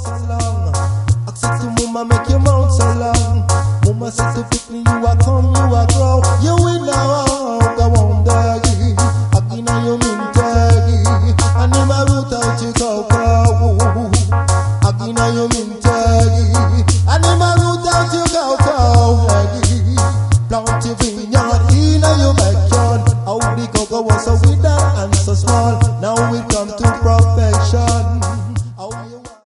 so long. I said to mama, make your mouth so long. Mama said to